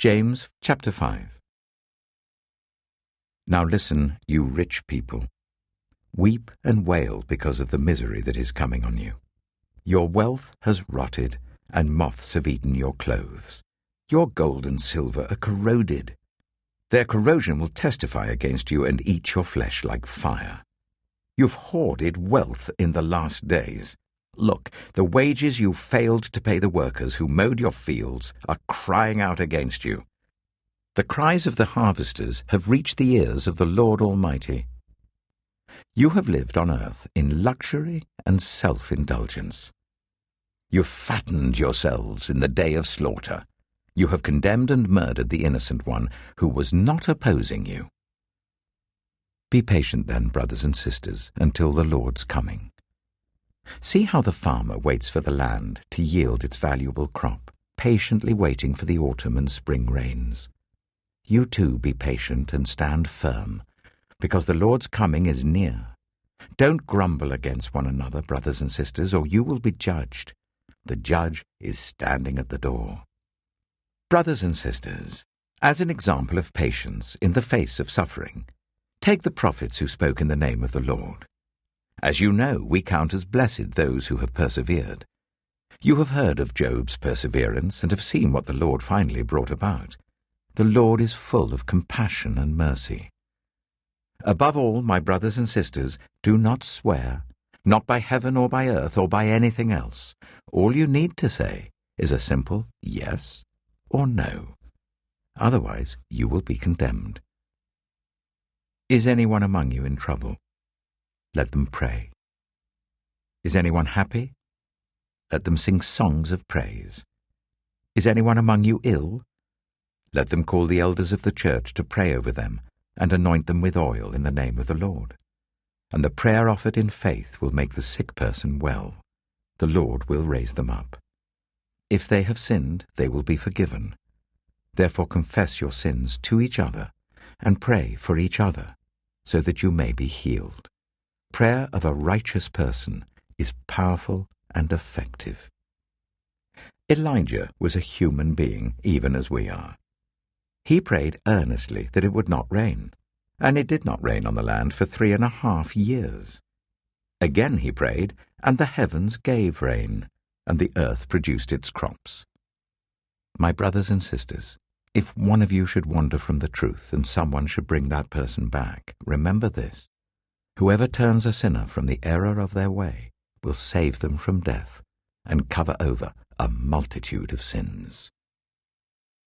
James chapter 5. Now listen, you rich people. Weep and wail because of the misery that is coming on you. Your wealth has rotted, and moths have eaten your clothes. Your gold and silver are corroded. Their corrosion will testify against you and eat your flesh like fire. You've hoarded wealth in the last days. Look, the wages you failed to pay the workers who mowed your fields are crying out against you. The cries of the harvesters have reached the ears of the Lord Almighty. You have lived on earth in luxury and self-indulgence. You've fattened yourselves in the day of slaughter. You have condemned and murdered the innocent one who was not opposing you. Be patient then, brothers and sisters, until the Lord's coming. See how the farmer waits for the land to yield its valuable crop, patiently waiting for the autumn and spring rains. You too be patient and stand firm, because the Lord's coming is near. Don't grumble against one another, brothers and sisters, or you will be judged. The judge is standing at the door. Brothers and sisters, as an example of patience in the face of suffering, take the prophets who spoke in the name of the Lord. As you know, we count as blessed those who have persevered. You have heard of Job's perseverance and have seen what the Lord finally brought about. The Lord is full of compassion and mercy. Above all, my brothers and sisters, do not swear, not by heaven or by earth or by anything else. All you need to say is a simple yes or no. Otherwise, you will be condemned. Is anyone among you in trouble? Let them pray. Is anyone happy? Let them sing songs of praise. Is anyone among you ill? Let them call the elders of the church to pray over them and anoint them with oil in the name of the Lord. And the prayer offered in faith will make the sick person well. The Lord will raise them up. If they have sinned, they will be forgiven. Therefore confess your sins to each other and pray for each other, so that you may be healed. Prayer of a righteous person is powerful and effective. Elijah was a human being, even as we are. He prayed earnestly that it would not rain, and it did not rain on the land for 3.5 years. Again he prayed, and the heavens gave rain, and the earth produced its crops. My brothers and sisters, if one of you should wander from the truth and someone should bring that person back, remember this: whoever turns a sinner from the error of their way will save them from death and cover over a multitude of sins.